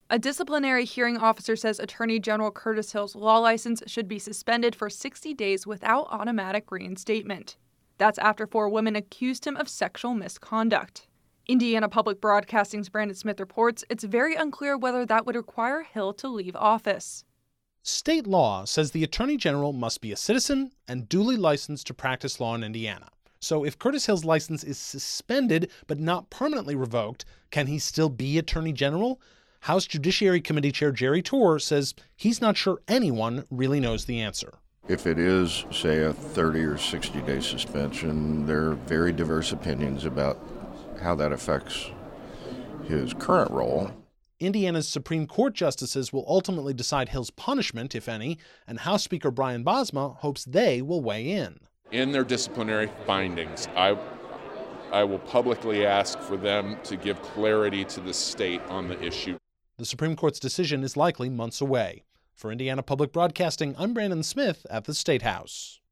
A disciplinary hearing officer says Attorney General Curtis Hill's law license should be suspended for 60 days without automatic reinstatement. That's after 4 women accused him of sexual misconduct. Indiana Public Broadcasting's Brandon Smith reports it's very unclear whether that would require Hill to leave office. State law says the Attorney General must be a citizen and duly licensed to practice law in Indiana. So if Curtis Hill's license is suspended but not permanently revoked, can he still be Attorney General? House Judiciary Committee Chair Jerry Tour says he's not sure anyone really knows the answer. If it is, say, a 30 or 60-day suspension, there are very diverse opinions about how that affects his current role. Indiana's Supreme Court justices will ultimately decide Hill's punishment, if any, and House Speaker Brian Bosma hopes they will weigh in. In their disciplinary findings, I will publicly ask for them to give clarity to the state on the issue. The Supreme Court's decision is likely months away. For Indiana Public Broadcasting, I'm Brandon Smith at the State House.